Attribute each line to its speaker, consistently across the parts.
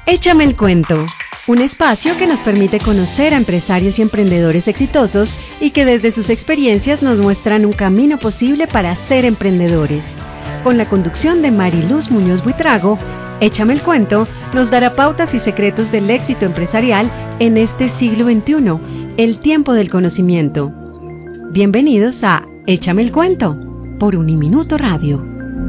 Speaker 1: Échame el cuento, un espacio que nos permite conocer a empresarios y emprendedores exitosos y que desde sus experiencias nos muestran un camino posible para ser emprendedores. Con la conducción de Mariluz Muñoz Buitrago, Échame el cuento nos dará pautas y secretos del éxito empresarial en este siglo XXI, el tiempo del conocimiento. Bienvenidos a Échame el cuento, por Uniminuto Radio.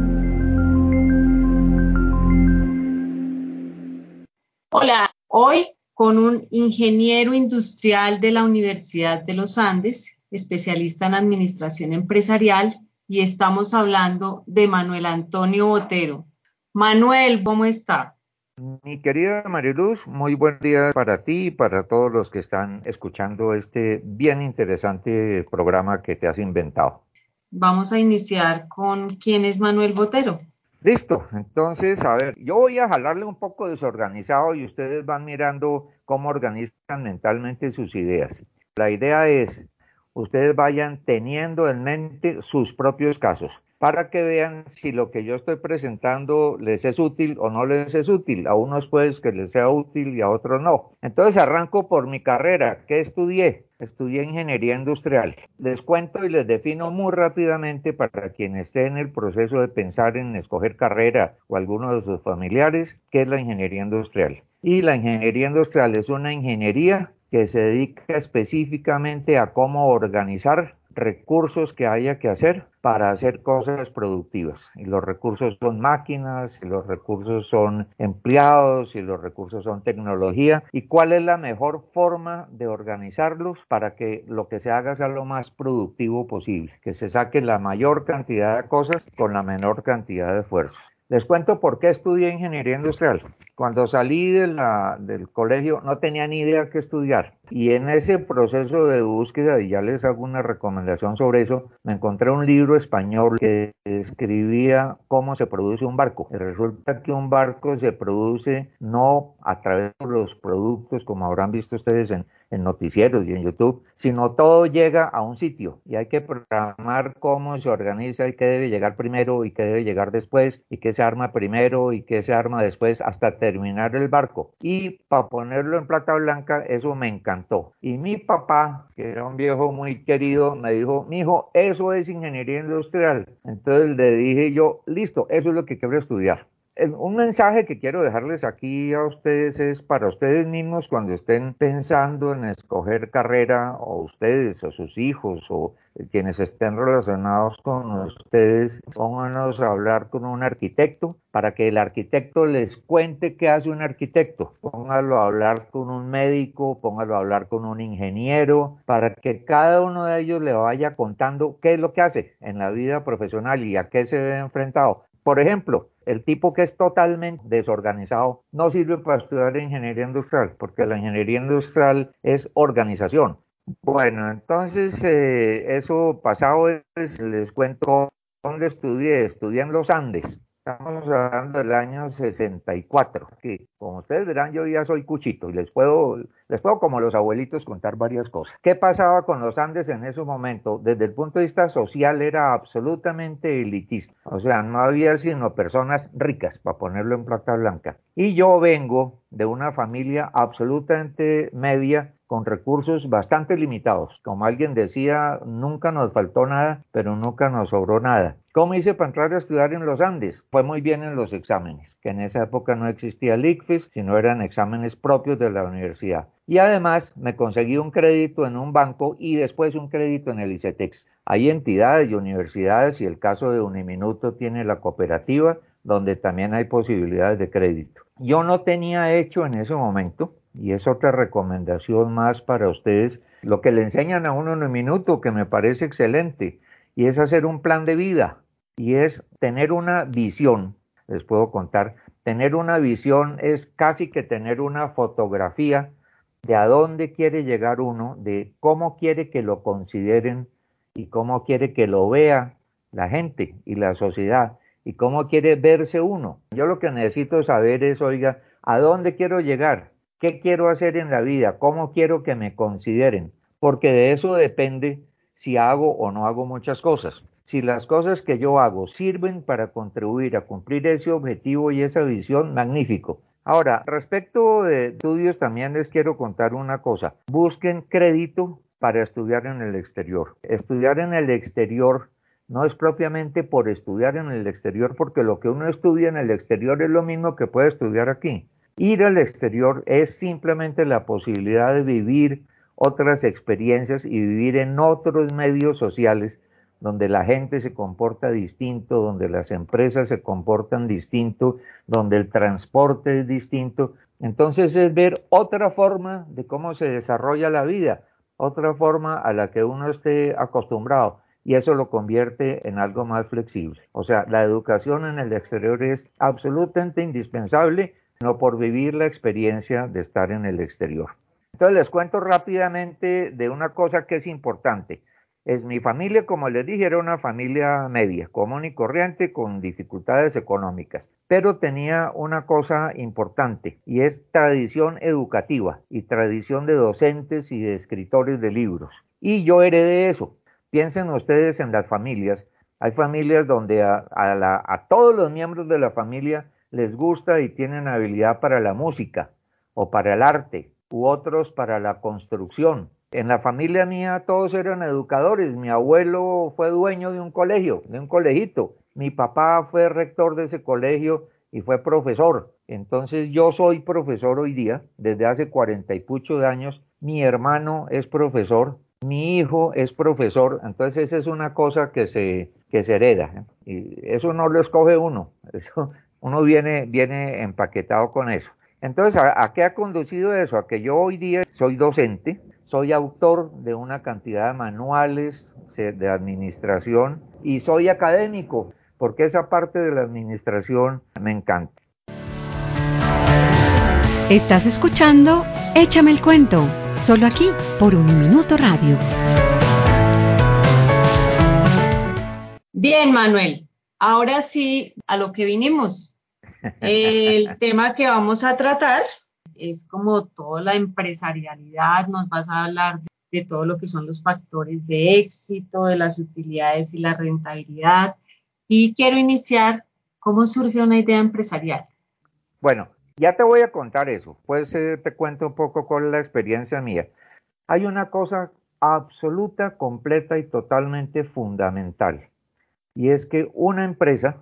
Speaker 2: Hola, hoy con un ingeniero industrial de la Universidad de los Andes, especialista en administración empresarial, y estamos hablando de Manuel Antonio Botero. Manuel, ¿cómo está?
Speaker 3: Mi querida Mariluz, muy buen día para ti y para todos los que están escuchando este bien interesante programa que te has inventado.
Speaker 2: Vamos a iniciar con ¿quién es Manuel Botero?
Speaker 3: Listo, entonces, a ver, yo voy a jalarle un poco desorganizado y ustedes van mirando cómo organizan mentalmente sus ideas. La idea es, ustedes vayan teniendo en mente sus propios casos para que vean si lo que yo estoy presentando les es útil o no les es útil. A unos puede que les sea útil y a otros no. Entonces arranco por mi carrera. ¿Qué estudié? Estudié ingeniería industrial. Les cuento y les defino muy rápidamente para quien esté en el proceso de pensar en escoger carrera o alguno de sus familiares, qué es la ingeniería industrial. Y la ingeniería industrial es una ingeniería que se dedica específicamente a cómo organizar recursos que haya que hacer para hacer cosas productivas. Y los recursos son máquinas, y los recursos son empleados, y los recursos son tecnología. ¿Y cuál es la mejor forma de organizarlos para que lo que se haga sea lo más productivo posible? Que se saque la mayor cantidad de cosas con la menor cantidad de esfuerzo. Les cuento por qué estudié ingeniería industrial. Cuando salí del colegio no tenía ni idea qué estudiar. Y en ese proceso de búsqueda, y ya les hago una recomendación sobre eso, me encontré un libro español que escribía cómo se produce un barco. Y resulta que un barco se produce no a través de los productos, como habrán visto ustedes en noticieros y en YouTube, sino todo llega a un sitio y hay que programar cómo se organiza y qué debe llegar primero y qué debe llegar después y qué se arma primero y qué se arma después hasta terminar el barco. Y para ponerlo en plata blanca, eso me encantó. Y mi papá, que era un viejo muy querido, me dijo, mijo, eso es ingeniería industrial. Entonces le dije yo, listo, eso es lo que quiero estudiar. Un mensaje que quiero dejarles aquí a ustedes es para ustedes mismos cuando estén pensando en escoger carrera, o ustedes o sus hijos o quienes estén relacionados con ustedes, pónganos a hablar con un arquitecto para que el arquitecto les cuente qué hace un arquitecto. Póngalo a hablar con un médico, póngalo a hablar con un ingeniero, para que cada uno de ellos le vaya contando qué es lo que hace en la vida profesional y a qué se ve enfrentado. Por ejemplo, el tipo que es totalmente desorganizado no sirve para estudiar ingeniería industrial, porque la ingeniería industrial es organización. Bueno, entonces eso pasado les cuento dónde estudié. Estudié en los Andes. Estamos hablando del año 64, que como ustedes verán yo ya soy cuchito y les puedo como los abuelitos contar varias cosas. ¿Qué pasaba con los Andes en ese momento? Desde el punto de vista social era absolutamente elitista, o sea, no había sino personas ricas, para ponerlo en plata blanca. Y yo vengo de una familia absolutamente media, con recursos bastante limitados. Como alguien decía, nunca nos faltó nada, pero nunca nos sobró nada. ¿Cómo hice para entrar a estudiar en los Andes? Fue muy bien en los exámenes, que en esa época no existía el ICFES, sino eran exámenes propios de la universidad. Y además me conseguí un crédito en un banco y después un crédito en el ICETEX. Hay entidades y universidades, y el caso de Uniminuto tiene la cooperativa, donde también hay posibilidades de crédito. Yo no tenía hecho en ese momento, y es otra recomendación más para ustedes, lo que le enseñan a uno en un minuto, que me parece excelente, y es hacer un plan de vida, y es tener una visión. Les puedo contar, tener una visión es casi que tener una fotografía de a dónde quiere llegar uno, de cómo quiere que lo consideren y cómo quiere que lo vea la gente y la sociedad y cómo quiere verse uno. Yo lo que necesito saber es, oiga, ¿a dónde quiero llegar? ¿Qué quiero hacer en la vida? ¿Cómo quiero que me consideren? Porque de eso depende si hago o no hago muchas cosas. Si las cosas que yo hago sirven para contribuir a cumplir ese objetivo y esa visión, magnífico. Ahora, respecto de estudios, también les quiero contar una cosa. Busquen crédito para estudiar en el exterior. Estudiar en el exterior no es propiamente por estudiar en el exterior, porque lo que uno estudia en el exterior es lo mismo que puede estudiar aquí. Ir al exterior es simplemente la posibilidad de vivir otras experiencias y vivir en otros medios sociales donde la gente se comporta distinto, donde las empresas se comportan distinto, donde el transporte es distinto. Entonces es ver otra forma de cómo se desarrolla la vida, otra forma a la que uno esté acostumbrado y eso lo convierte en algo más flexible. O sea, la educación en el exterior es absolutamente indispensable, no por vivir la experiencia de estar en el exterior. Entonces les cuento rápidamente de una cosa que es importante. Es mi familia, como les dije, era una familia media, común y corriente, con dificultades económicas, pero tenía una cosa importante y es tradición educativa y tradición de docentes y de escritores de libros. Y yo heredé eso. Piensen ustedes en las familias. Hay familias donde a todos los miembros de la familia les gusta y tienen habilidad para la música o para el arte u otros para la construcción. En la familia mía todos eran educadores. Mi abuelo fue dueño de un colegio, de un colegito. Mi papá fue rector de ese colegio y fue profesor. Entonces yo soy profesor hoy día, desde hace 40 y pucho de años. Mi hermano es profesor, mi hijo es profesor. Entonces esa es una cosa que se hereda, ¿eh? Y eso no lo escoge uno, eso, uno viene empaquetado con eso. Entonces, ¿a qué ha conducido eso? A que yo hoy día soy docente, soy autor de una cantidad de manuales de administración y soy académico, porque esa parte de la administración me encanta.
Speaker 1: Estás escuchando Échame el cuento, solo aquí por Uniminuto Radio.
Speaker 2: Bien, Manuel, ahora sí, a lo que vinimos. El tema que vamos a tratar es como toda la empresarialidad, nos vas a hablar de todo lo que son los factores de éxito, de las utilidades y la rentabilidad. Y quiero iniciar, ¿cómo surge una idea empresarial?
Speaker 3: Bueno, ya te voy a contar eso, pues te cuento un poco con la experiencia mía. Hay una cosa absoluta, completa y totalmente fundamental, y es que una empresa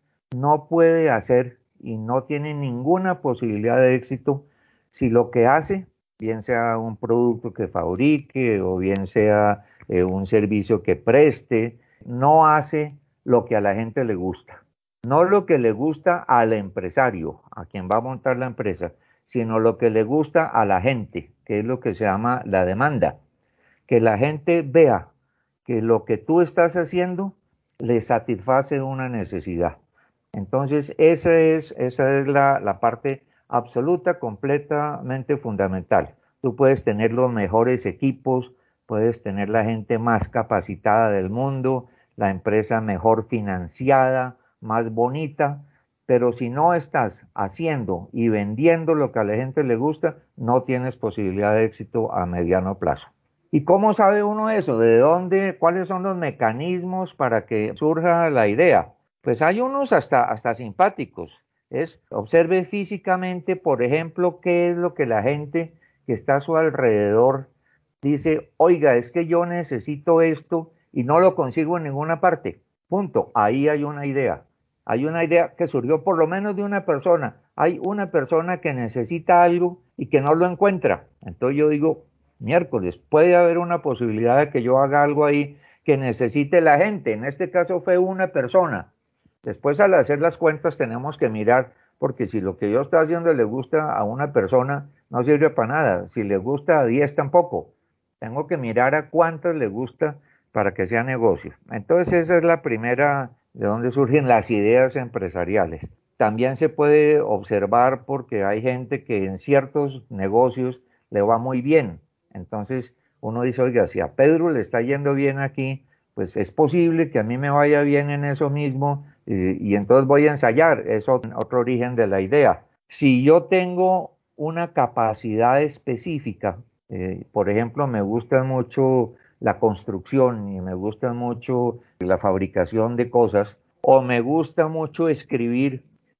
Speaker 3: no puede hacer y no tiene ninguna posibilidad de éxito si lo que hace, bien sea un producto que fabrique o bien sea un servicio que preste, no hace lo que a la gente le gusta. No lo que le gusta al empresario, a quien va a montar la empresa, sino lo que le gusta a la gente, que es lo que se llama la demanda. Que la gente vea que lo que tú estás haciendo le satisface una necesidad. Entonces, esa es la parte absoluta, completamente fundamental. Tú puedes tener los mejores equipos, puedes tener la gente más capacitada del mundo, la empresa mejor financiada, más bonita, pero si no estás haciendo y vendiendo lo que a la gente le gusta, no tienes posibilidad de éxito a mediano plazo. ¿Y cómo sabe uno eso? ¿De dónde? ¿Cuáles son los mecanismos para que surja la idea? Pues hay unos hasta simpáticos. Observe físicamente, por ejemplo, qué es lo que la gente que está a su alrededor dice, oiga, es que yo necesito esto y no lo consigo en ninguna parte. Punto. Ahí hay una idea. Hay una idea que surgió por lo menos de una persona. Hay una persona que necesita algo y que no lo encuentra. Entonces yo digo, miércoles, puede haber una posibilidad de que yo haga algo ahí que necesite la gente. En este caso fue una persona. Después, al hacer las cuentas, tenemos que mirar, porque si lo que yo estoy haciendo le gusta a una persona, no sirve para nada. Si le gusta a 10, tampoco. Tengo que mirar a cuántas le gusta para que sea negocio. Entonces, esa es la primera de donde surgen las ideas empresariales. También se puede observar porque hay gente que en ciertos negocios le va muy bien. Entonces, uno dice, oiga, si a Pedro le está yendo bien aquí, pues es posible que a mí me vaya bien en eso mismo y entonces voy a ensayar. Es otro origen de la idea. Si yo tengo una capacidad específica, por ejemplo, me gusta mucho la construcción y me gusta mucho la fabricación de cosas, o me gusta mucho escribir,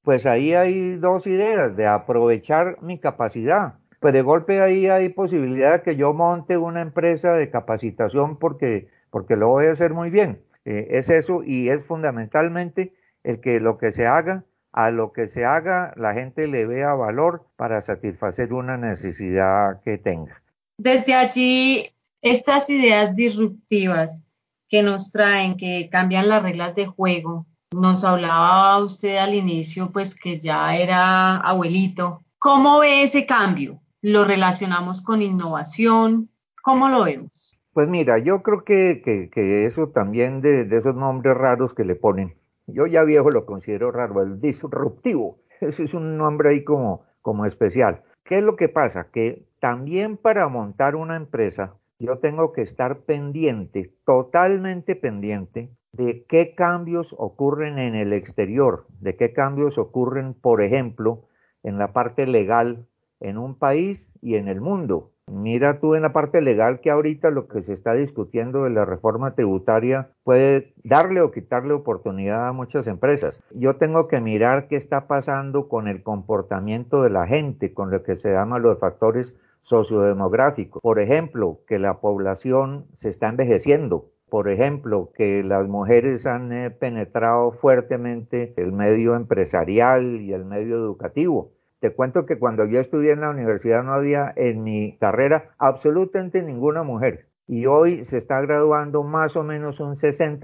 Speaker 3: Pues ahí hay dos ideas, de aprovechar mi capacidad. Pues de golpe ahí hay posibilidad de que yo monte una empresa de capacitación porque lo voy a hacer muy bien. Es eso y es fundamentalmente el que lo que se haga, a lo que se haga, la gente le vea valor para satisfacer una necesidad que tenga.
Speaker 2: Desde allí, estas ideas disruptivas que nos traen, que cambian las reglas de juego, nos hablaba usted al inicio, pues que ya era abuelito. ¿Cómo ve ese cambio? ¿Lo relacionamos con innovación? ¿Cómo lo vemos?
Speaker 3: Pues mira, yo creo que eso también de esos nombres raros que le ponen, yo ya viejo lo considero raro, el disruptivo, eso es un nombre ahí como especial. ¿Qué es lo que pasa? Que también para montar una empresa, yo tengo que estar pendiente, totalmente pendiente, de qué cambios ocurren en el exterior, de qué cambios ocurren, por ejemplo, en la parte legal en un país y en el mundo. Mira tú en la parte legal que ahorita lo que se está discutiendo de la reforma tributaria puede darle o quitarle oportunidad a muchas empresas. Yo tengo que mirar qué está pasando con el comportamiento de la gente, con lo que se llaman los factores sociodemográficos. Por ejemplo, que la población se está envejeciendo. Por ejemplo, que las mujeres han penetrado fuertemente el medio empresarial y el medio educativo. Te cuento que cuando yo estudié en la universidad no había en mi carrera absolutamente ninguna mujer. Y hoy se está graduando más o menos un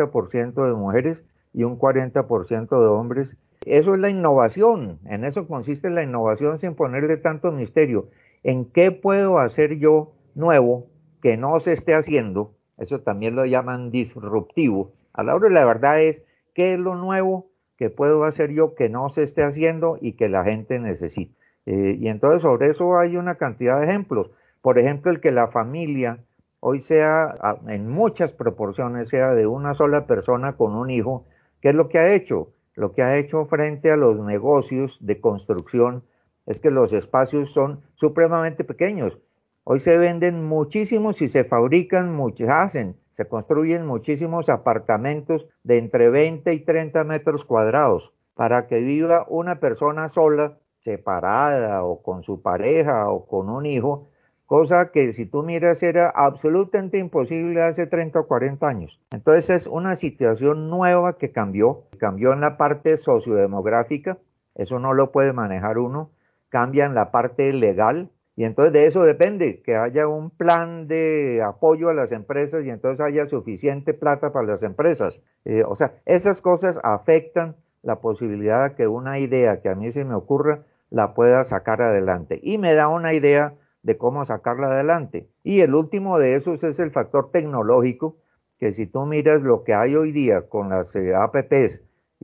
Speaker 3: 60% de mujeres y un 40% de hombres. Eso es la innovación. En eso consiste la innovación sin ponerle tanto misterio. ¿En qué puedo hacer yo nuevo que no se esté haciendo? Eso también lo llaman disruptivo. A la hora de la verdad es, ¿qué es lo nuevo que puedo hacer yo que no se esté haciendo y que la gente necesita? Y entonces sobre eso hay una cantidad de ejemplos. Por ejemplo, el que la familia hoy sea, en muchas proporciones, sea de una sola persona con un hijo. ¿Qué es lo que ha hecho? Lo que ha hecho frente a los negocios de construcción es que los espacios son supremamente pequeños. Hoy se venden muchísimos y se fabrican muchos, se construyen muchísimos apartamentos de entre 20 y 30 metros cuadrados para que viva una persona sola, separada o con su pareja o con un hijo, cosa que si tú miras era absolutamente imposible hace 30 o 40 años. Entonces es una situación nueva que cambió en la parte sociodemográfica, eso no lo puede manejar uno, cambia en la parte legal, y entonces de eso depende, que haya un plan de apoyo a las empresas y entonces haya suficiente plata para las empresas. O sea, esas cosas afectan la posibilidad de que una idea que a mí se me ocurra la pueda sacar adelante. Y me da una idea de cómo sacarla adelante. Y el último de esos es el factor tecnológico, que si tú miras lo que hay hoy día con las apps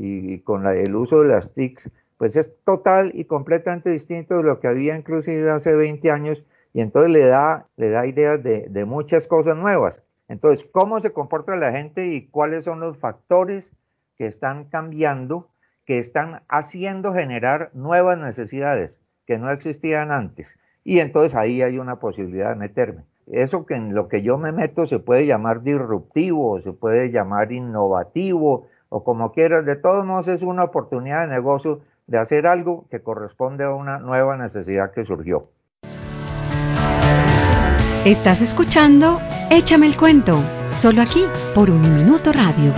Speaker 3: y con el uso de las TICs, pues es total y completamente distinto de lo que había inclusive hace 20 años y entonces le da ideas de muchas cosas nuevas. Entonces, ¿cómo se comporta la gente y cuáles son los factores que están cambiando, que están haciendo generar nuevas necesidades que no existían antes? Y entonces ahí hay una posibilidad de meterme. Eso que en lo que yo me meto se puede llamar disruptivo, se puede llamar innovativo, o como quieras. De todos modos es una oportunidad de negocio de hacer algo que corresponde a una nueva necesidad que surgió.
Speaker 1: Estás escuchando Échame el cuento, solo aquí por Uniminuto Radio.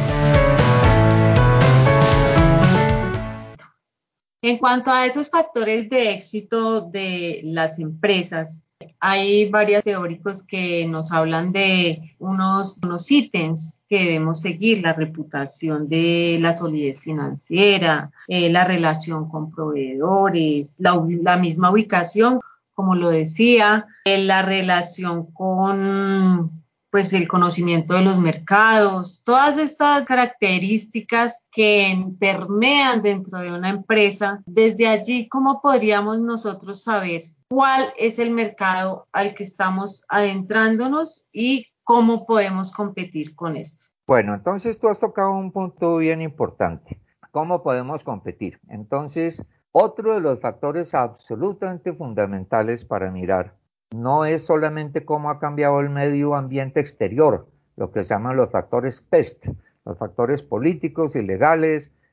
Speaker 2: En cuanto a esos factores de éxito de las empresas, hay varios teóricos que nos hablan de unos ítems que debemos seguir: la reputación de la solidez financiera, la relación con proveedores, la misma ubicación, como lo decía, la relación con pues el conocimiento de los mercados, todas estas características que permean dentro de una empresa. Desde allí, ¿cómo podríamos nosotros saber cuál es el mercado al que estamos adentrándonos y cómo podemos competir con esto?
Speaker 3: Bueno, entonces tú has tocado un punto bien importante. ¿Cómo podemos competir? Entonces, otro de los factores absolutamente fundamentales para mirar no es solamente cómo ha cambiado el medio ambiente exterior, lo que se llaman los factores PEST, los factores políticos y legales,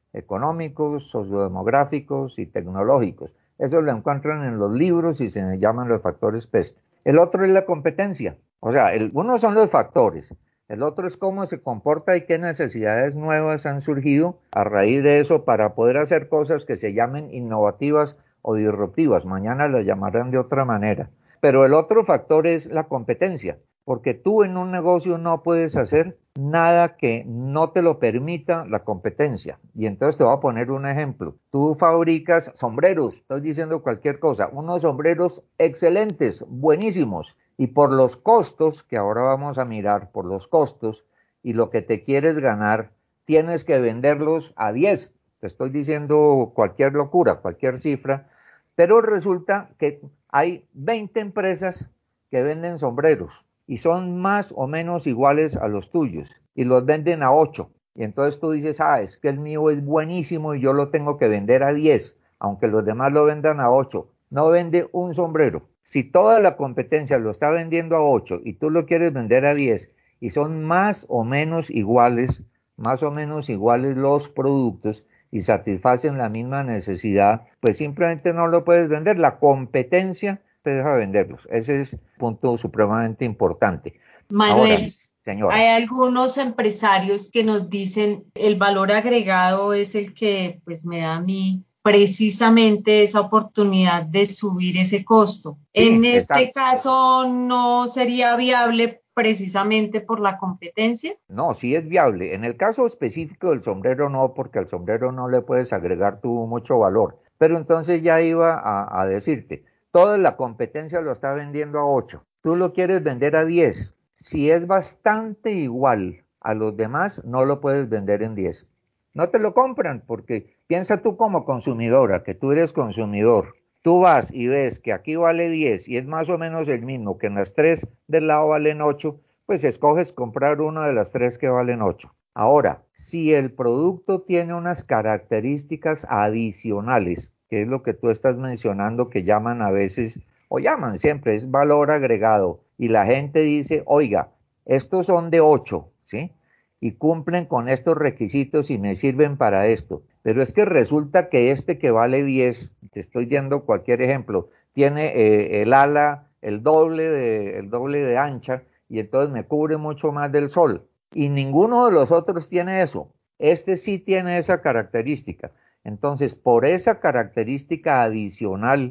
Speaker 3: económicos, sociodemográficos y tecnológicos. Eso lo encuentran en los libros y se llaman los factores PEST. El otro es la competencia. O sea, uno son los factores. El otro es cómo se comporta y qué necesidades nuevas han surgido a raíz de eso para poder hacer cosas que se llamen innovativas o disruptivas. Mañana las llamarán de otra manera. Pero el otro factor es la competencia, porque tú en un negocio no puedes hacer nada que no te lo permita la competencia. Y entonces te voy a poner un ejemplo. Tú fabricas sombreros, estoy diciendo cualquier cosa, unos sombreros excelentes, buenísimos, y por los costos, que ahora vamos a mirar, por los costos y lo que te quieres ganar, tienes que venderlos a 10. Te estoy diciendo cualquier locura, cualquier cifra, pero resulta que hay 20 empresas que venden sombreros y son más o menos iguales a los tuyos y los venden a 8. Y entonces tú dices, es que el mío es buenísimo y yo lo tengo que vender a 10, aunque los demás lo vendan a 8. No vende un sombrero. Si toda la competencia lo está vendiendo a 8 y tú lo quieres vender a 10 y son más o menos iguales los productos y satisfacen la misma necesidad, pues simplemente no lo puedes vender. La competencia te deja venderlos. Ese es un punto supremamente importante. Ahora,
Speaker 2: Manuel,
Speaker 3: señora.
Speaker 2: hay algunos empresarios que nos dicen el valor agregado es el que pues me da a mí precisamente esa oportunidad de subir ese costo.
Speaker 3: Sí,
Speaker 2: En este
Speaker 3: exacto.
Speaker 2: caso, ¿no sería viable precisamente por la competencia?
Speaker 3: No, sí es viable. En el caso específico del sombrero no, porque al sombrero no le puedes agregar tú mucho valor. Pero entonces ya iba a decirte, toda la competencia lo está vendiendo a 8. Tú lo quieres vender a 10. Si es bastante igual a los demás, no lo puedes vender en 10. No te lo compran porque piensa tú como consumidora, que tú eres consumidor. Tú vas y ves que aquí vale 10 y es más o menos el mismo, que en las tres del lado valen 8, pues escoges comprar una de las tres que valen 8. Ahora, si el producto tiene unas características adicionales, que es lo que tú estás mencionando, que llaman a veces, o llaman siempre, es valor agregado, y la gente dice, oiga, estos son de 8, ¿sí? Y cumplen con estos requisitos y me sirven para esto. Pero es que resulta que este que vale 10, te estoy dando cualquier ejemplo, tiene el ala el doble de ancha y entonces me cubre mucho más del sol. Y ninguno de los otros tiene eso. Este sí tiene esa característica. Entonces, por esa característica adicional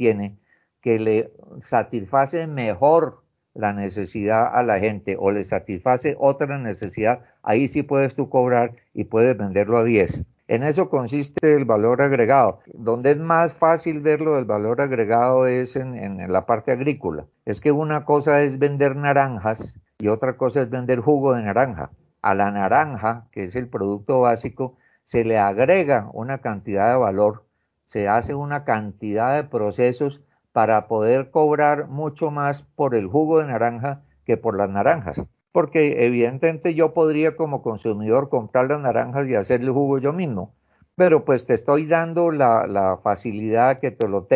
Speaker 3: que le satisface mejor la necesidad a la gente o le satisface otra necesidad, ahí sí puedes tú cobrar y puedes venderlo a 10. En eso consiste el valor agregado. Donde es más fácil verlo del valor agregado es en la parte agrícola. Es que una cosa es vender naranjas y otra cosa es vender jugo de naranja. A la naranja, que es el producto básico, se le agrega una cantidad de valor, se hace una cantidad de procesos para poder cobrar mucho más por el jugo de naranja que por las naranjas. Porque evidentemente yo podría como consumidor comprar las naranjas y hacerle el jugo yo mismo, pero pues te estoy dando la facilidad que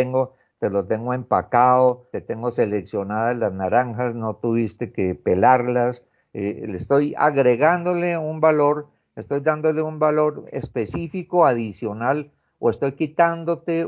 Speaker 3: te lo tengo empacado, te tengo seleccionadas las naranjas, no tuviste que pelarlas, le estoy agregándole un valor, estoy dándole un valor específico, adicional, o estoy quitándote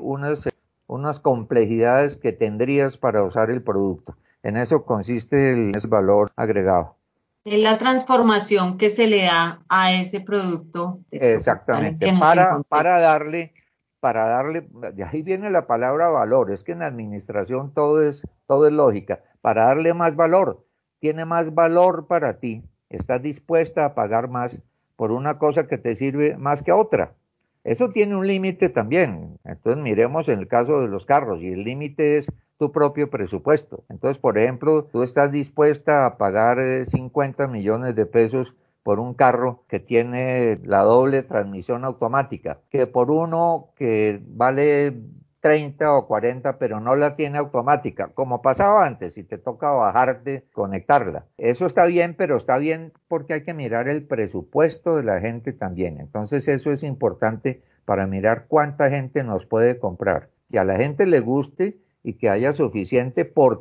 Speaker 3: unas complejidades que tendrías para usar el producto. En eso consiste el valor agregado.
Speaker 2: Es la transformación que se le da a ese producto texto cultural en
Speaker 3: Exactamente,
Speaker 2: que nos encontremos.
Speaker 3: para darle, de ahí viene la palabra valor, es que en la administración todo es lógica, para darle más valor, tiene más valor para ti, estás dispuesta a pagar más por una cosa que te sirve más que otra. Eso tiene un límite también, entonces miremos en el caso de los carros y el límite es tu propio presupuesto. Entonces, por ejemplo, tú estás dispuesta a pagar 50 millones de pesos por un carro que tiene la doble transmisión automática, que por uno que vale 30 o 40, pero no la tiene automática, como pasaba antes, y te toca bajarte, conectarla. Eso está bien, pero está bien porque hay que mirar el presupuesto de la gente también. Entonces eso es importante para mirar cuánta gente nos puede comprar. Que a la gente le guste y que haya suficiente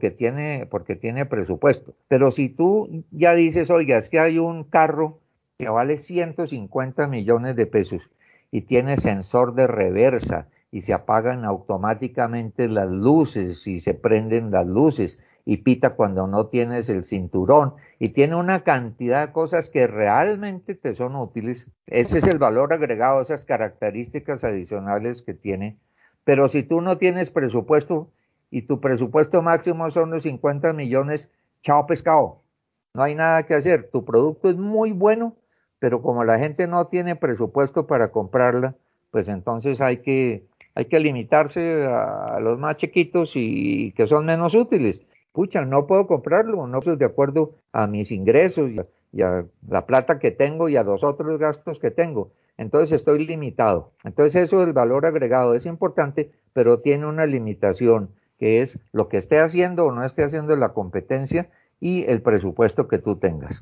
Speaker 3: porque tiene presupuesto. Pero si tú ya dices, oiga, es que hay un carro que vale 150 millones de pesos y tiene sensor de reversa y se apagan automáticamente las luces y se prenden las luces y pita cuando no tienes el cinturón y tiene una cantidad de cosas que realmente te son útiles. Ese es el valor agregado, esas características adicionales que tiene. Pero si tú no tienes presupuesto y tu presupuesto máximo son los 50 millones, chao pescado, no hay nada que hacer. Tu producto es muy bueno, pero como la gente no tiene presupuesto para comprarla, pues entonces hay que limitarse a los más chiquitos y que son menos útiles. Pucha, no puedo comprarlo, no estoy de acuerdo a mis ingresos y a la plata que tengo y a los otros gastos que tengo. Entonces estoy limitado. Entonces eso del valor agregado es importante, pero tiene una limitación, que es lo que esté haciendo o no esté haciendo la competencia y el presupuesto que tú tengas.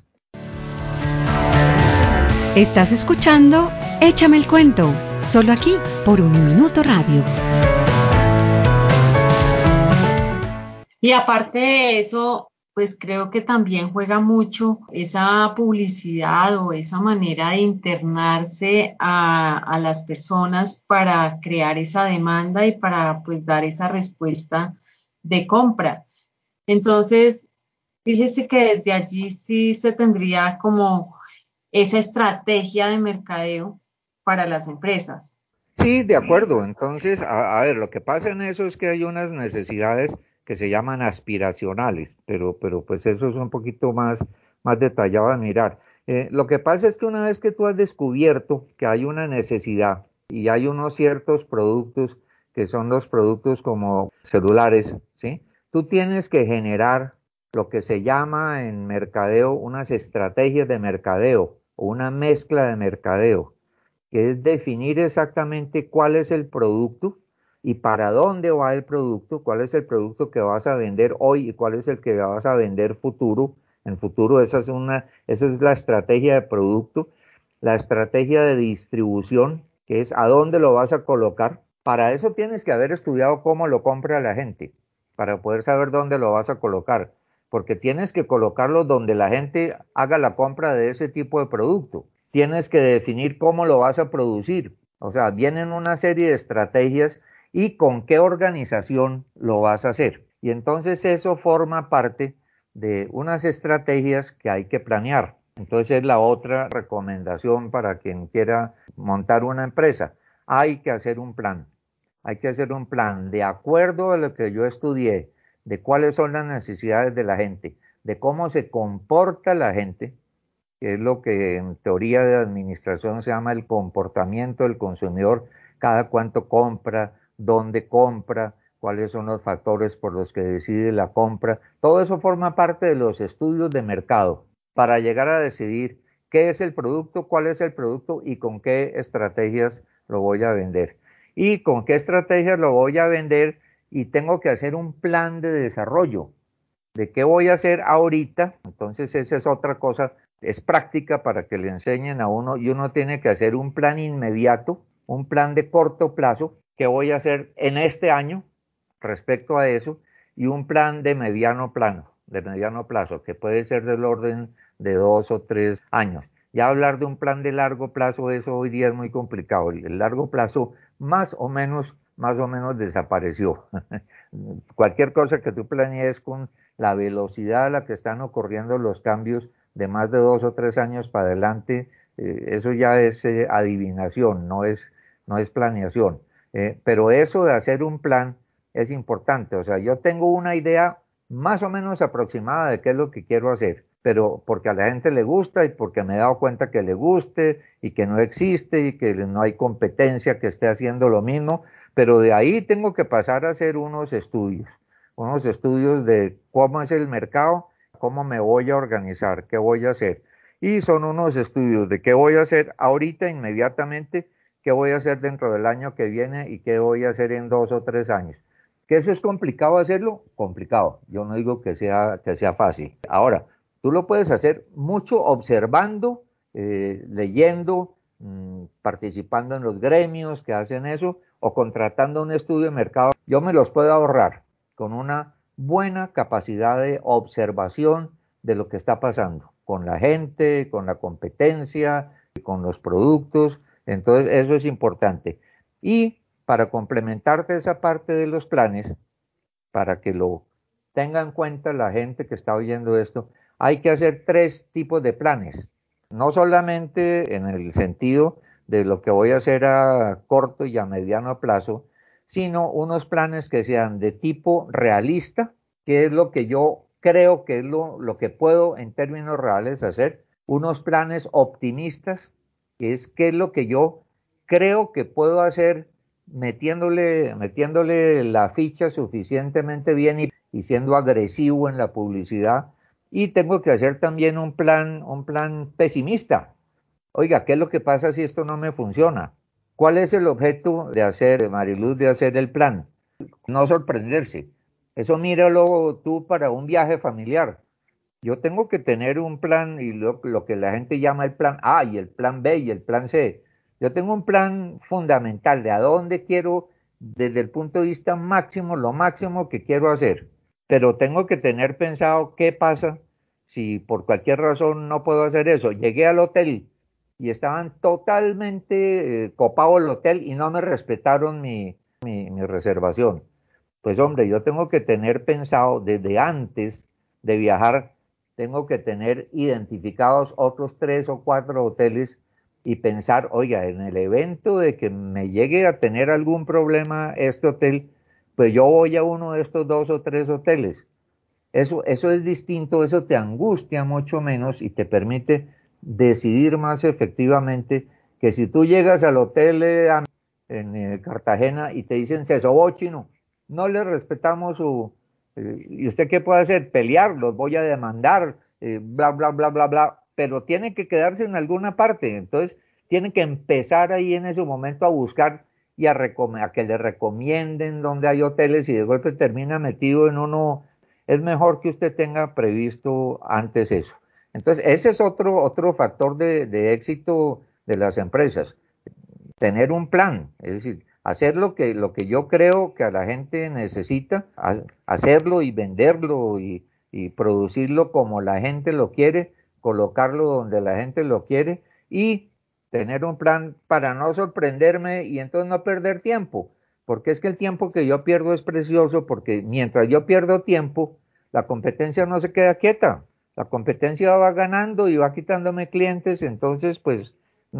Speaker 1: Estás escuchando Échame el cuento, solo aquí por Uniminuto Radio.
Speaker 2: Y aparte de eso, pues creo que también juega mucho esa publicidad o esa manera de internarse a las personas para crear esa demanda y para pues dar esa respuesta de compra. Entonces, fíjese que desde allí sí se tendría como esa estrategia de mercadeo para las empresas.
Speaker 3: Sí, de acuerdo. Entonces, a ver, lo que pasa en eso es que hay unas necesidades que se llaman aspiracionales, pero pues eso es un poquito más detallado de mirar. Lo que pasa es que una vez que tú has descubierto que hay una necesidad y hay unos ciertos productos que son los productos como celulares, ¿sí? Tú tienes que generar lo que se llama en mercadeo unas estrategias de mercadeo o una mezcla de mercadeo, que es definir exactamente cuál es el producto y para dónde va el producto, cuál es el producto que vas a vender hoy y cuál es el que vas a vender futuro. En futuro esa es la estrategia de producto, la estrategia de distribución, que es a dónde lo vas a colocar. Para eso tienes que haber estudiado cómo lo compra la gente, para poder saber dónde lo vas a colocar, porque tienes que colocarlo donde la gente haga la compra de ese tipo de producto. Tienes que definir cómo lo vas a producir. O sea, vienen una serie de estrategias y con qué organización lo vas a hacer. Y entonces eso forma parte de unas estrategias que hay que planear. Entonces es la otra recomendación para quien quiera montar una empresa. Hay que hacer un plan. Hay que hacer un plan de acuerdo a lo que yo estudié, de cuáles son las necesidades de la gente, de cómo se comporta la gente, que es lo que en teoría de administración se llama el comportamiento del consumidor, cada cuánto compra, dónde compra, cuáles son los factores por los que decide la compra. Todo eso forma parte de los estudios de mercado para llegar a decidir qué es el producto, cuál es el producto y con qué estrategias lo voy a vender. Y con qué estrategias lo voy a vender y tengo que hacer un plan de desarrollo de qué voy a hacer ahorita. Entonces esa es otra cosa, es práctica para que le enseñen a uno y uno tiene que hacer un plan inmediato, un plan de corto plazo, qué voy a hacer en este año respecto a eso y un plan de mediano plazo, que puede ser del orden de 2 o 3 años. Ya hablar de un plan de largo plazo, eso hoy día es muy complicado. El largo plazo más o menos desapareció. Cualquier cosa que tú planees con la velocidad a la que están ocurriendo los cambios de más de 2 o 3 años para adelante, eso ya es adivinación, no es planeación. Pero eso de hacer un plan es importante. O sea, yo tengo una idea más o menos aproximada de qué es lo que quiero hacer, pero porque a la gente le gusta y porque me he dado cuenta que le guste y que no existe y que no hay competencia que esté haciendo lo mismo, pero de ahí tengo que pasar a hacer unos estudios de cómo es el mercado, cómo me voy a organizar, qué voy a hacer. Y son unos estudios de qué voy a hacer ahorita inmediatamente, qué voy a hacer dentro del año que viene y qué voy a hacer en 2 o 3 años. ¿Que eso es complicado hacerlo? Complicado. Yo no digo que sea fácil. Ahora, tú lo puedes hacer mucho observando, leyendo, participando en los gremios que hacen eso o contratando un estudio de mercado. Yo me los puedo ahorrar con una buena capacidad de observación de lo que está pasando con la gente, con la competencia, con los productos Entonces, eso es importante. Y para complementarte esa parte de los planes, para que lo tenga en cuenta la gente que está oyendo esto, hay que hacer 3 tipos de planes. No solamente en el sentido de lo que voy a hacer a corto y a mediano plazo, sino unos planes que sean de tipo realista, que es lo que yo creo que es lo que puedo en términos reales hacer, unos planes optimistas, que es qué es lo que yo creo que puedo hacer metiéndole la ficha suficientemente bien y siendo agresivo en la publicidad. Y tengo que hacer también un plan pesimista. Oiga, ¿qué es lo que pasa si esto no me funciona? ¿Cuál es el objeto de hacer, Mariluz, de hacer el plan? No sorprenderse. Eso míralo tú para un viaje familiar. Yo tengo que tener un plan y lo que la gente llama el plan A y el plan B y el plan C. Yo tengo un plan fundamental de a dónde quiero, desde el punto de vista máximo, lo máximo que quiero hacer. Pero tengo que tener pensado qué pasa si por cualquier razón no puedo hacer eso. Llegué al hotel y estaban totalmente copado el hotel y no me respetaron mi reservación. Pues hombre, yo tengo que tener pensado desde antes de viajar, tengo que tener identificados otros 3 o 4 hoteles y pensar, oiga, en el evento de que me llegue a tener algún problema este hotel, pues yo voy a uno de estos 2 o 3 hoteles. Eso es distinto, eso te angustia mucho menos y te permite decidir más efectivamente que si tú llegas al hotel en Cartagena y te dicen se sobó chino, no le respetamos ¿y usted qué puede hacer? Pelear, los voy a demandar, bla, bla, bla, bla, bla, pero tiene que quedarse en alguna parte, entonces tiene que empezar ahí en ese momento a buscar y a que le recomienden dónde hay hoteles y de golpe termina metido en uno. Es mejor que usted tenga previsto antes eso. Entonces, ese es otro factor de éxito de las empresas, tener un plan, es decir, hacer lo que yo creo que a la gente necesita, hacerlo y venderlo y producirlo como la gente lo quiere, colocarlo donde la gente lo quiere y tener un plan para no sorprenderme y entonces no perder tiempo, porque es que el tiempo que yo pierdo es precioso, porque mientras yo pierdo tiempo, la competencia no se queda quieta, la competencia va ganando y va quitándome clientes, entonces pues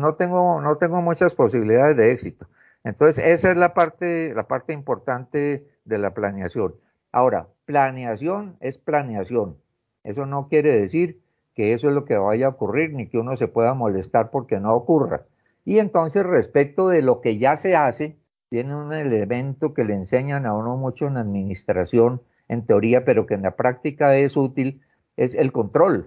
Speaker 3: no tengo muchas posibilidades de éxito. Entonces, esa es la parte importante de la planeación. Ahora, planeación es planeación. Eso no quiere decir que eso es lo que vaya a ocurrir, ni que uno se pueda molestar porque no ocurra. Y entonces, respecto de lo que ya se hace, tiene un elemento que le enseñan a uno mucho en administración, en teoría, pero que en la práctica es útil, es el control.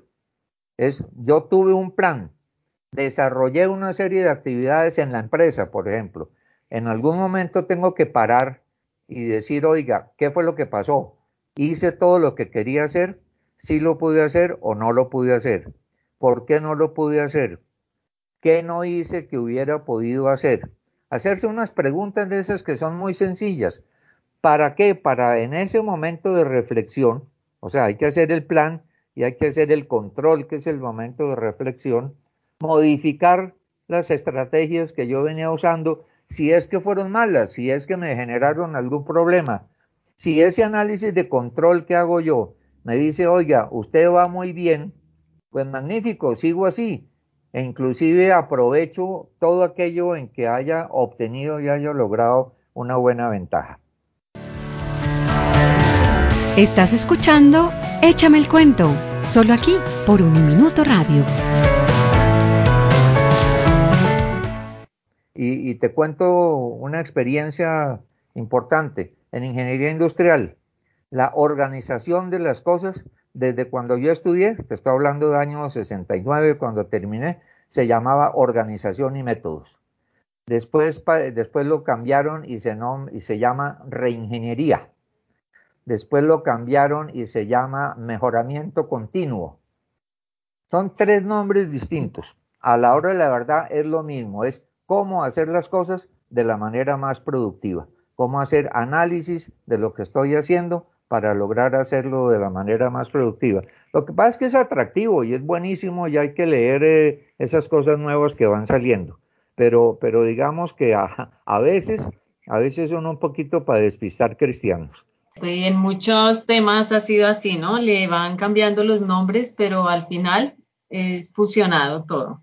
Speaker 3: Yo tuve un plan, desarrollé una serie de actividades en la empresa, por ejemplo. En algún momento tengo que parar y decir, oiga, ¿qué fue lo que pasó? ¿Hice todo lo que quería hacer? ¿Sí lo pude hacer o no lo pude hacer? ¿Por qué no lo pude hacer? ¿Qué no hice que hubiera podido hacer? Hacerse unas preguntas de esas que son muy sencillas. ¿Para qué? Para en ese momento de reflexión, o sea, hay que hacer el plan y hay que hacer el control, que es el momento de reflexión, modificar las estrategias que yo venía usando, si es que fueron malas, si es que me generaron algún problema. Si ese análisis de control que hago yo me dice, oiga, usted va muy bien, pues magnífico, sigo así. E inclusive aprovecho todo aquello en que haya obtenido y haya logrado una buena ventaja.
Speaker 1: Estás escuchando Échame el cuento, solo aquí por Uniminuto Radio.
Speaker 3: Y te cuento una experiencia importante en ingeniería industrial. La organización de las cosas, desde cuando yo estudié, te estoy hablando de año 69, cuando terminé, se llamaba organización y métodos. Después lo cambiaron y se llama reingeniería. Después lo cambiaron y se llama mejoramiento continuo. Son 3 nombres distintos. A la hora de la verdad es lo mismo, es cómo hacer las cosas de la manera más productiva, cómo hacer análisis de lo que estoy haciendo para lograr hacerlo de la manera más productiva. Lo que pasa es que es atractivo y es buenísimo y hay que leer esas cosas nuevas que van saliendo. pero digamos que a veces son un poquito para despistar cristianos.
Speaker 2: Y en muchos temas ha sido así, ¿no? Le van cambiando los nombres, pero al final es fusionado todo.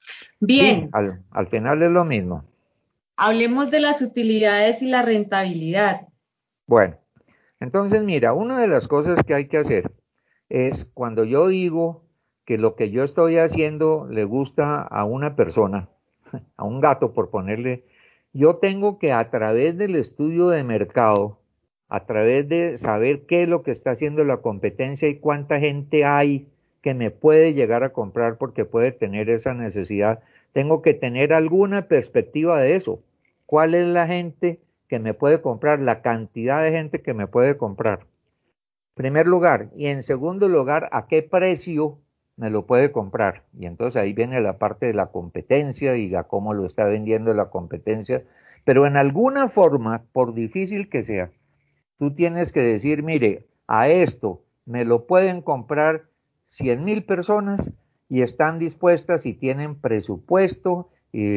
Speaker 3: Sí,
Speaker 2: Bien,
Speaker 3: al final es lo mismo.
Speaker 2: hablemos de las utilidades y la rentabilidad.
Speaker 3: Bueno, entonces mira, una de las cosas que hay que hacer es cuando yo digo que lo que yo estoy haciendo le gusta a una persona, a un gato por ponerle, yo tengo que a través del estudio de mercado, a través de saber qué es lo que está haciendo la competencia y cuánta gente hay que me puede llegar a comprar porque puede tener esa necesidad, tengo que tener alguna perspectiva de eso. ¿Cuál es la gente que me puede comprar? La cantidad de gente que me puede comprar. Primer lugar. Y en segundo lugar, ¿a qué precio me lo puede comprar? Y entonces ahí viene la parte de la competencia y a cómo lo está vendiendo la competencia. Pero en alguna forma, por difícil que sea, tú tienes que decir, mire, a esto me lo pueden comprar 100,000 personas y están dispuestas y tienen presupuesto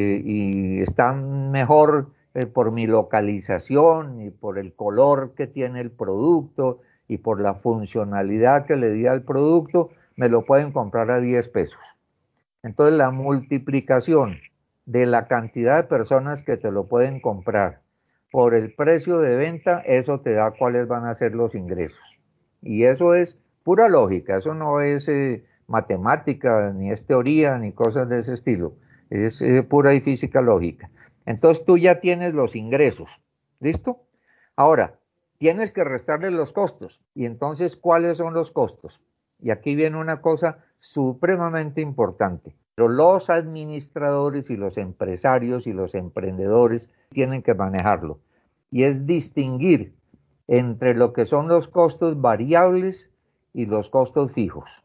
Speaker 3: y están mejor por mi localización y por el color que tiene el producto y por la funcionalidad que le di al producto, me lo pueden comprar a 10 pesos. Entonces la multiplicación de la cantidad de personas que te lo pueden comprar por el precio de venta, eso te da cuáles van a ser los ingresos. Y eso es pura lógica, eso no es matemática, ni es teoría, ni cosas de ese estilo. Es pura y física lógica. Entonces tú ya tienes los ingresos. ¿Listo? Ahora, tienes que restarle los costos. Y entonces, ¿cuáles son los costos? Y aquí viene una cosa supremamente importante. Pero los administradores y los empresarios y los emprendedores tienen que manejarlo. Y es distinguir entre lo que son los costos variables y los costos fijos.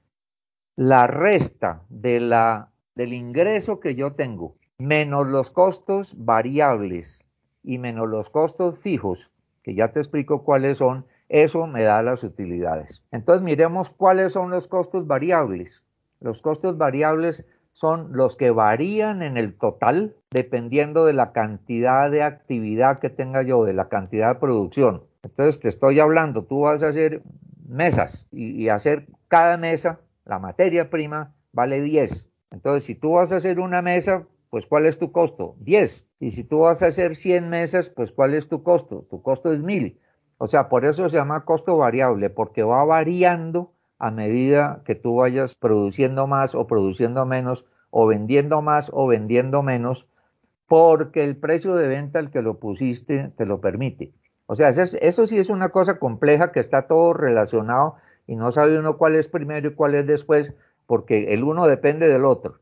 Speaker 3: La resta del ingreso que yo tengo, menos los costos variables y menos los costos fijos, que ya te explico cuáles son, eso me da las utilidades. Entonces miremos cuáles son los costos variables. Los costos variables son los que varían en el total dependiendo de la cantidad de actividad que tenga yo, de la cantidad de producción. Entonces te estoy hablando, tú vas a hacer mesas y hacer cada mesa, la materia prima vale 10. Entonces si tú vas a hacer una mesa, pues ¿cuál es tu costo? 10. Y si tú vas a hacer 100 mesas, pues ¿cuál es tu costo? Tu costo es 1,000. O sea, por eso se llama costo variable, porque va variando a medida que tú vayas produciendo más o produciendo menos, o vendiendo más o vendiendo menos, porque el precio de venta al que lo pusiste te lo permite. O sea, eso sí es una cosa compleja que está todo relacionado y no sabe uno cuál es primero y cuál es después, porque el uno depende del otro.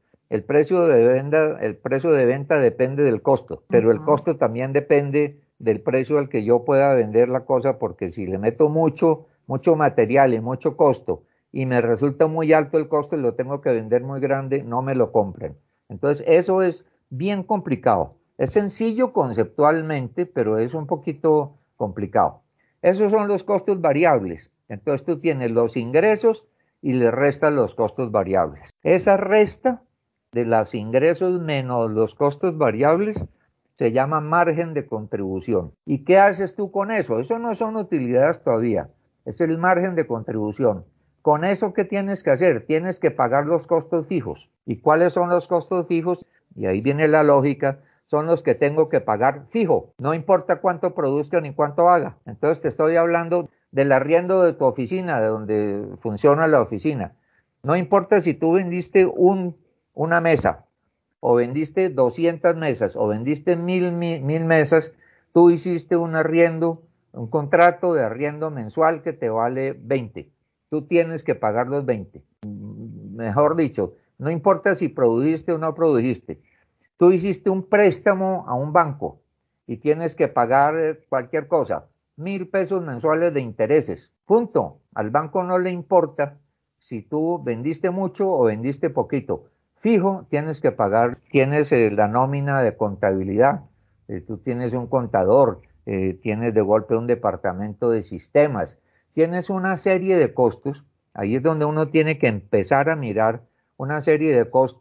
Speaker 3: El precio de venta depende del costo, pero el costo también depende del precio al que yo pueda vender la cosa, porque si le meto mucho material y mucho costo y me resulta muy alto el costo y lo tengo que vender muy grande, no me lo compren. Entonces, eso es bien complicado. Es sencillo conceptualmente, pero es un poquito complicado. Esos son los costos variables. Entonces tú tienes los ingresos y le restas los costos variables. Esa resta de los ingresos menos los costos variables se llama margen de contribución. ¿Y qué haces tú con eso? Eso no son utilidades todavía. Es el margen de contribución. Con eso, ¿qué tienes que hacer? Tienes que pagar los costos fijos. ¿Y cuáles son los costos fijos? Y ahí viene la lógica, son los que tengo que pagar fijo, no importa cuánto produzca ni cuánto haga. Entonces te estoy hablando del arriendo de tu oficina, de donde funciona la oficina. No importa si tú vendiste una mesa, o vendiste 200 mesas, o vendiste mil mesas, tú hiciste un arriendo, un contrato de arriendo mensual que te vale 20. Tú tienes que pagar los 20. Mejor dicho, no importa si produjiste o no produjiste. Tú hiciste un préstamo a un banco y tienes que pagar cualquier cosa, 1,000 pesos mensuales de intereses. Punto. Al banco no le importa si tú vendiste mucho o vendiste poquito. Fijo, tienes que pagar, tienes la nómina de contabilidad, tú tienes un contador, tienes de golpe un departamento de sistemas, tienes una serie de costos. Ahí es donde uno tiene que empezar a mirar una serie de costos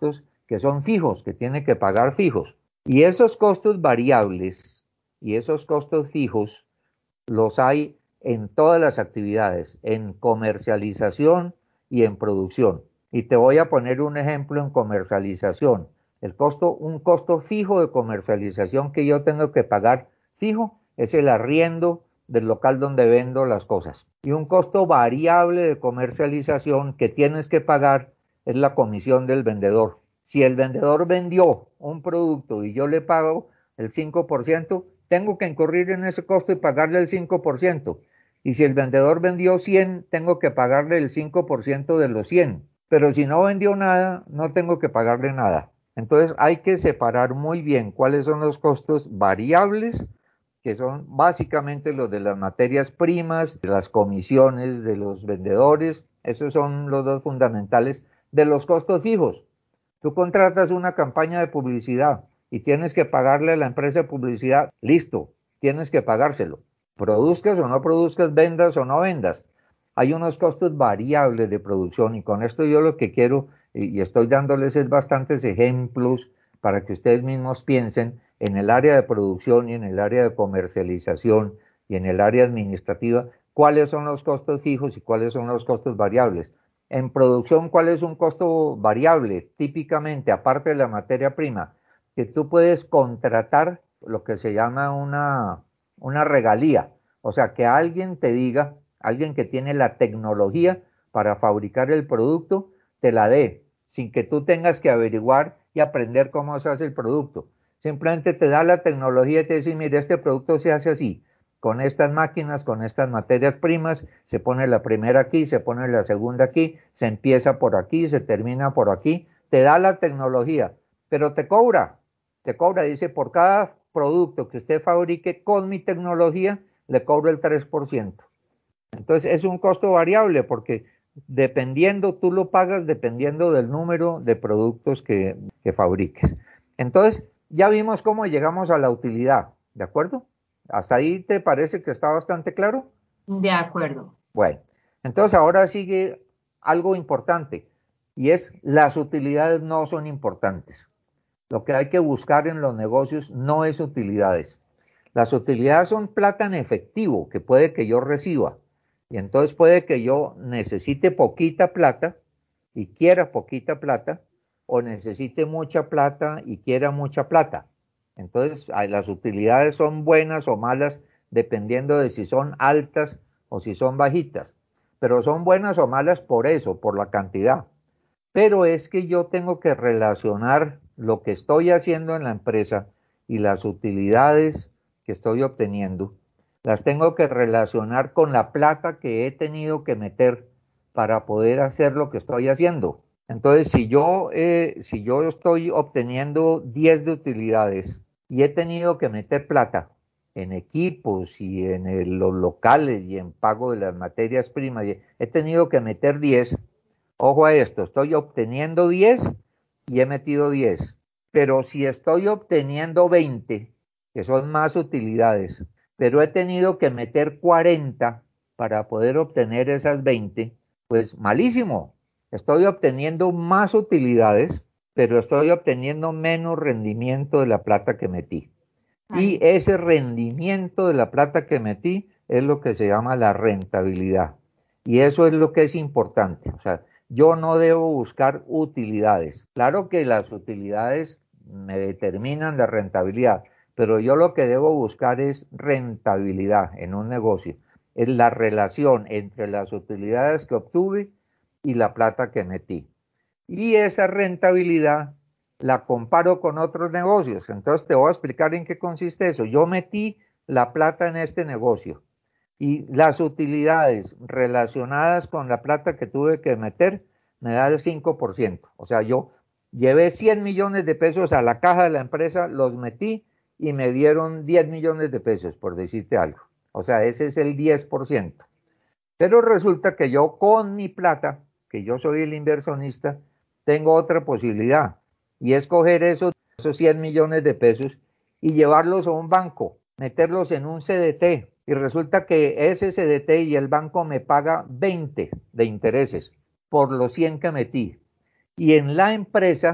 Speaker 3: que son fijos, que tiene que pagar fijos. Y esos costos variables y esos costos fijos los hay en todas las actividades, en comercialización y en producción. Y te voy a poner un ejemplo en comercialización. Un costo fijo de comercialización que yo tengo que pagar fijo es el arriendo del local donde vendo las cosas. Y un costo variable de comercialización que tienes que pagar es la comisión del vendedor. Si el vendedor vendió un producto y yo le pago el 5%, tengo que incurrir en ese costo y pagarle el 5%. Y si el vendedor vendió 100, tengo que pagarle el 5% de los 100. Pero si no vendió nada, no tengo que pagarle nada. Entonces hay que separar muy bien cuáles son los costos variables, que son básicamente los de las materias primas, de las comisiones de los vendedores. Esos son los dos fundamentales de los costos fijos. Tú contratas una campaña de publicidad y tienes que pagarle a la empresa de publicidad, listo, tienes que pagárselo. Produzcas o no produzcas, vendas o no vendas. Hay unos costos variables de producción y con esto yo lo que quiero y estoy dándoles es bastantes ejemplos para que ustedes mismos piensen en el área de producción y en el área de comercialización y en el área administrativa, cuáles son los costos fijos y cuáles son los costos variables. En producción, ¿cuál es un costo variable? Típicamente, aparte de la materia prima, que tú puedes contratar lo que se llama una regalía. O sea, que alguien te diga, alguien que tiene la tecnología para fabricar el producto, te la dé, sin que tú tengas que averiguar y aprender cómo se hace el producto. Simplemente te da la tecnología y te dice, mire, este producto se hace así, con estas máquinas, con estas materias primas, se pone la primera aquí, se pone la segunda aquí, se empieza por aquí, se termina por aquí, te da la tecnología, pero te cobra, dice, por cada producto que usted fabrique con mi tecnología, le cobro el 3%. Entonces es un costo variable porque dependiendo, tú lo pagas dependiendo del número de productos que fabriques. Entonces ya vimos cómo llegamos a la utilidad, ¿de acuerdo? ¿Hasta ahí te parece que está bastante claro?
Speaker 2: De acuerdo.
Speaker 3: Bueno, entonces ahora sigue algo importante y es las utilidades no son importantes. Lo que hay que buscar en los negocios no es utilidades. Las utilidades son plata en efectivo que puede que yo reciba. Y entonces puede que yo necesite poquita plata y quiera poquita plata, o necesite mucha plata y quiera mucha plata. Entonces las utilidades son buenas o malas dependiendo de si son altas o si son bajitas. Pero son buenas o malas por eso, por la cantidad. Pero es que yo tengo que relacionar lo que estoy haciendo en la empresa y las utilidades que estoy obteniendo, las tengo que relacionar con la plata que he tenido que meter para poder hacer lo que estoy haciendo. Entonces, si yo estoy obteniendo 10 de utilidades y he tenido que meter plata en equipos y en los locales y en pago de las materias primas, he tenido que meter 10. Ojo a esto, estoy obteniendo 10 y he metido 10. Pero si estoy obteniendo 20, que son más utilidades, pero he tenido que meter 40 para poder obtener esas 20, pues malísimo. Estoy obteniendo más utilidades, pero estoy obteniendo menos rendimiento de la plata que metí. Y ese rendimiento de la plata que metí es lo que se llama la rentabilidad. Y eso es lo que es importante. O sea, yo no debo buscar utilidades. Claro que las utilidades me determinan la rentabilidad, pero yo lo que debo buscar es rentabilidad en un negocio. Es la relación entre las utilidades que obtuve y la plata que metí. Y esa rentabilidad la comparo con otros negocios. Entonces te voy a explicar en qué consiste eso. Yo metí la plata en este negocio y las utilidades relacionadas con la plata que tuve que meter me da el 5%. O sea, yo llevé 100 millones de pesos a la caja de la empresa, los metí y me dieron 10 millones de pesos, por decirte algo. O sea, ese es el 10%. Pero resulta que yo con mi plata, que yo soy el inversionista, tengo otra posibilidad y es coger esos 100 millones de pesos y llevarlos a un banco, meterlos en un CDT y resulta que ese CDT y el banco me paga 20 de intereses por los 100 que metí. Y en la empresa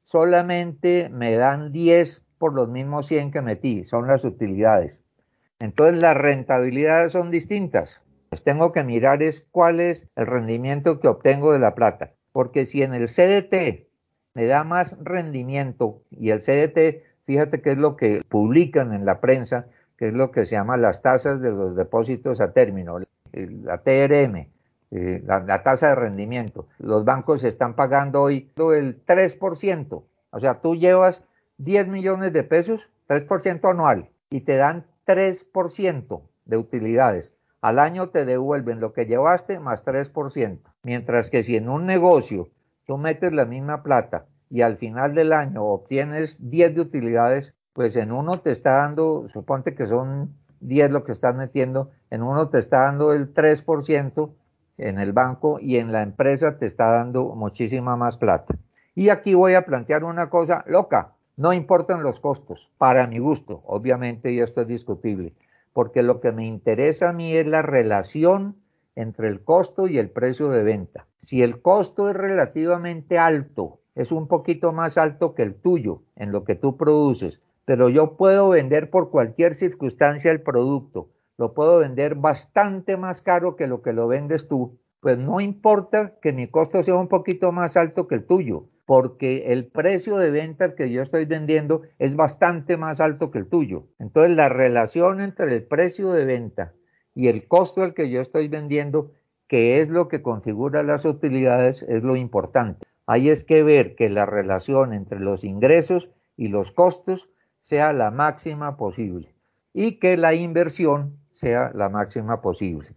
Speaker 3: solamente me dan 10 por los mismos 100 que metí, son las utilidades. Entonces las rentabilidades son distintas. Pues tengo que mirar es cuál es el rendimiento que obtengo de la plata, porque si en el CDT me da más rendimiento, y el CDT, fíjate que es lo que publican en la prensa, que es lo que se llama las tasas de los depósitos a término, la TRM, la tasa de rendimiento. Los bancos están pagando hoy el 3%, o sea, tú llevas 10 millones de pesos, 3% anual, y te dan 3% de utilidades. Al año te devuelven lo que llevaste más 3%. Mientras que si en un negocio tú metes la misma plata y al final del año obtienes 10 de utilidades, pues en uno te está dando, suponte que son 10 lo que estás metiendo, en uno te está dando el 3% en el banco y en la empresa te está dando muchísima más plata. Y aquí voy a plantear una cosa loca. No importan los costos, para mi gusto, obviamente, y esto es discutible, porque lo que me interesa a mí es la relación entre el costo y el precio de venta. Si el costo es relativamente alto, es un poquito más alto que el tuyo en lo que tú produces, pero yo puedo vender por cualquier circunstancia el producto, lo puedo vender bastante más caro que lo vendes tú, pues no importa que mi costo sea un poquito más alto que el tuyo, porque el precio de venta que yo estoy vendiendo es bastante más alto que el tuyo. Entonces la relación entre el precio de venta y el costo al que yo estoy vendiendo, que es lo que configura las utilidades, es lo importante. Ahí es que ver que la relación entre los ingresos y los costos sea la máxima posible y que la inversión sea la máxima posible.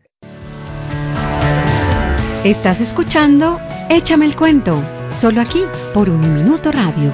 Speaker 1: Estás escuchando Échame el cuento, solo aquí por Uniminuto Radio.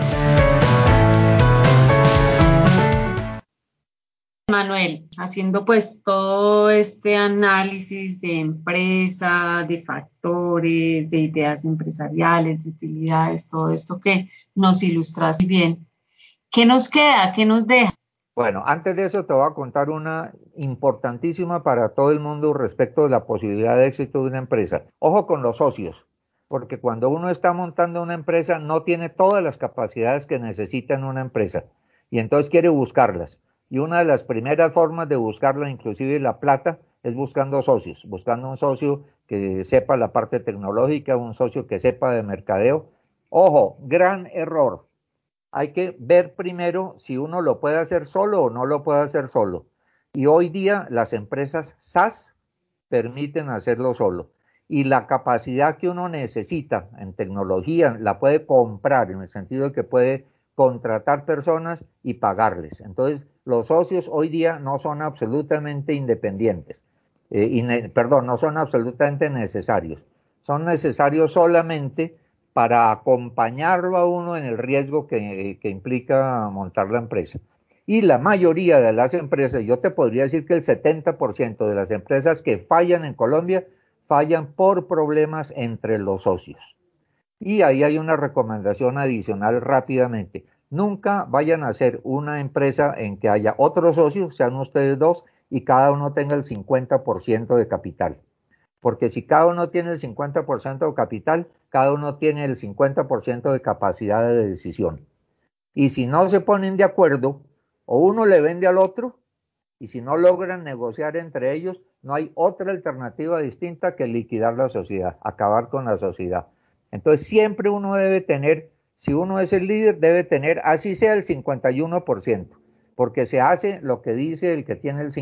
Speaker 2: Manuel, haciendo pues todo este análisis de empresa, de factores, de ideas empresariales, de utilidades, todo esto que nos ilustras muy bien. ¿Qué nos queda? ¿Qué nos deja?
Speaker 3: Bueno, antes de eso te voy a contar una importantísima para todo el mundo respecto de la posibilidad de éxito de una empresa. Ojo con los socios, porque cuando uno está montando una empresa no tiene todas las capacidades que necesita en una empresa y entonces quiere buscarlas. Y una de las primeras formas de buscarla, inclusive la plata, es buscando socios, buscando un socio que sepa la parte tecnológica, un socio que sepa de mercadeo. Ojo, gran error. Hay que ver primero si uno lo puede hacer solo o no lo puede hacer solo. Y hoy día las empresas SaaS permiten hacerlo solo. Y la capacidad que uno necesita en tecnología la puede comprar, en el sentido de que puede contratar personas y pagarles. Entonces, los socios hoy día no son absolutamente independientes. Perdón, no son absolutamente necesarios. Son necesarios solamente para acompañarlo a uno en el riesgo que implica montar la empresa. Y la mayoría de las empresas, yo te podría decir que el 70% de las empresas que fallan en Colombia fallan por problemas entre los socios. Y ahí hay una recomendación adicional rápidamente. Nunca vayan a hacer una empresa en que haya otros socios, sean ustedes dos, y cada uno tenga el 50% de capital. Porque si cada uno tiene el 50% de capital, cada uno tiene el 50% de capacidad de decisión. Y si no se ponen de acuerdo, o uno le vende al otro, y si no logran negociar entre ellos, no hay otra alternativa distinta que liquidar la sociedad, acabar con la sociedad. Entonces siempre uno debe tener, si uno es el líder, debe tener, así sea el 51%, porque se hace lo que dice el que tiene el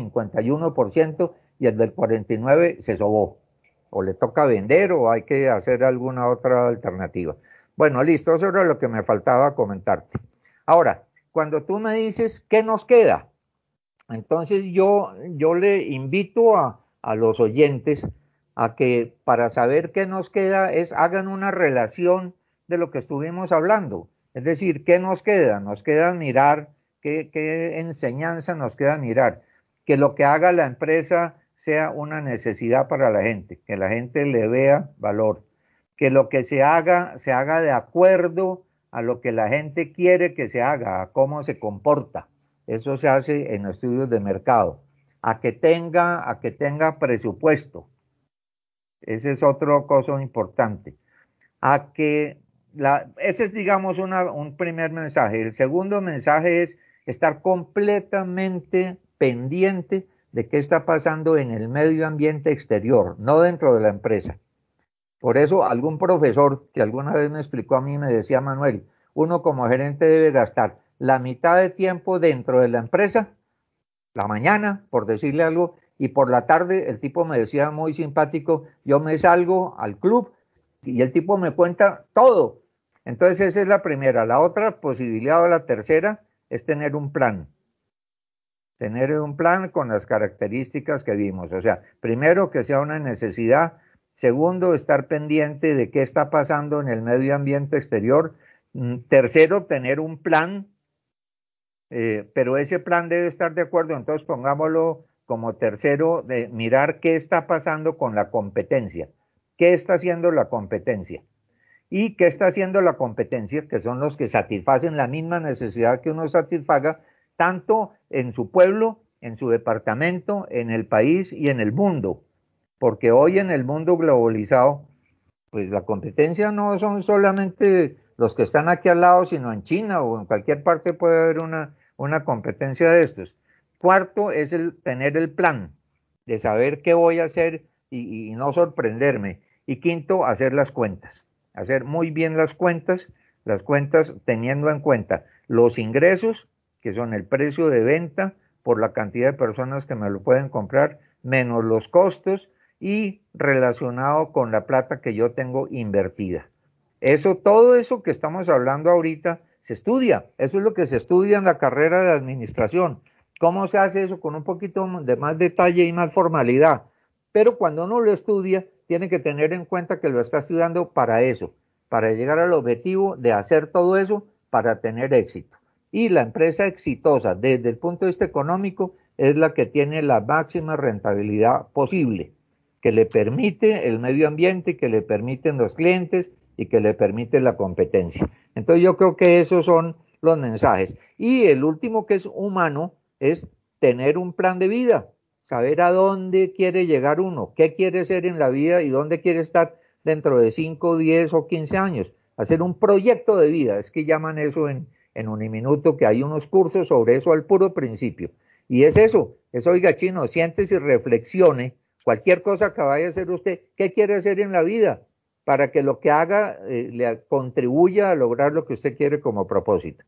Speaker 3: 51% y el del 49% se sobó. O le toca vender o hay que hacer alguna otra alternativa. Bueno, listo, eso era lo que me faltaba comentarte. Ahora, cuando tú me dices, ¿qué nos queda? Entonces yo le invito a los oyentes a que para saber qué nos queda hagan una relación de lo que estuvimos hablando. Es decir, ¿qué nos queda? Nos queda mirar qué enseñanza nos queda mirar. Que lo que haga la empresa sea una necesidad para la gente, que la gente le vea valor. Que lo que se haga de acuerdo a lo que la gente quiere que se haga, a cómo se comporta. Eso se hace en estudios de mercado. A que tenga presupuesto. Ese es otro cosa importante. A que ese es, digamos, un primer mensaje. El segundo mensaje es estar completamente pendiente de qué está pasando en el medio ambiente exterior, no dentro de la empresa. Por eso algún profesor que alguna vez me explicó a mí me decía: Manuel, uno como gerente debe gastar la mitad de tiempo dentro de la empresa, la mañana, por decirle algo, y por la tarde el tipo me decía muy simpático: yo me salgo al club y el tipo me cuenta todo. Entonces esa es la primera. La otra posibilidad, o la tercera, es tener un plan. Tener un plan con las características que vimos. O sea, primero, que sea una necesidad. Segundo, estar pendiente de qué está pasando en el medio ambiente exterior. Tercero, tener un plan, pero ese plan debe estar de acuerdo. Entonces pongámoslo como tercero, de mirar qué está pasando con la competencia. ¿Qué está haciendo la competencia? ¿Y qué está haciendo la competencia? Que son los que satisfacen la misma necesidad que uno satisfaga, tanto en su pueblo, en su departamento, en el país y en el mundo. Porque hoy en el mundo globalizado, pues la competencia no son solamente los que están aquí al lado, sino en China o en cualquier parte puede haber una competencia de estos. Cuarto es el tener el plan de saber qué voy a hacer y no sorprenderme. Y quinto, hacer las cuentas. Hacer muy bien las cuentas teniendo en cuenta los ingresos, que son el precio de venta por la cantidad de personas que me lo pueden comprar, menos los costos y relacionado con la plata que yo tengo invertida. Eso, todo eso que estamos hablando ahorita, se estudia. Eso es lo que se estudia en la carrera de administración. ¿Cómo se hace eso? Con un poquito de más detalle y más formalidad. Pero cuando uno lo estudia, tiene que tener en cuenta que lo está estudiando para eso, para llegar al objetivo de hacer todo eso para tener éxito. Y la empresa exitosa desde el punto de vista económico es la que tiene la máxima rentabilidad posible, que le permite el medio ambiente, que le permiten los clientes y que le permite la competencia. Entonces yo creo que esos son los mensajes. Y el último, que es humano, es tener un plan de vida, saber a dónde quiere llegar uno, qué quiere ser en la vida y dónde quiere estar dentro de 5, 10 o 15 años. Hacer un proyecto de vida, es que llaman eso en Uniminuto, que hay unos cursos sobre eso al puro principio. Y es eso, oiga, chino, siéntese y reflexione cualquier cosa que vaya a hacer usted, ¿qué quiere hacer en la vida? Para que lo que haga le contribuya a lograr lo que usted quiere como propósito.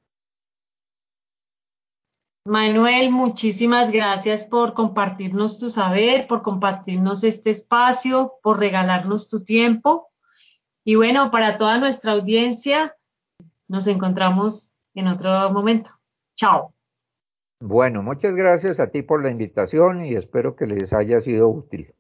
Speaker 2: Manuel, muchísimas gracias por compartirnos tu saber, por compartirnos este espacio, por regalarnos tu tiempo. Y bueno, para toda nuestra audiencia, nos encontramos en otro momento. Chao.
Speaker 3: Bueno, muchas gracias a ti por la invitación y espero que les haya sido útil.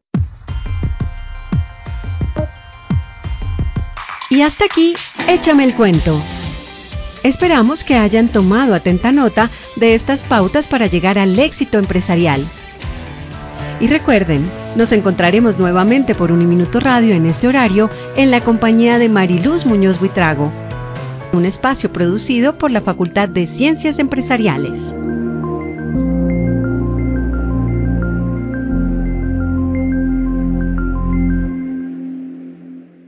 Speaker 1: Y hasta aquí, échame el cuento. Esperamos que hayan tomado atenta nota de estas pautas para llegar al éxito empresarial. Y recuerden, nos encontraremos nuevamente por Uniminuto Radio en este horario en la compañía de Mariluz Muñoz Buitrago, un espacio producido por la Facultad de Ciencias Empresariales.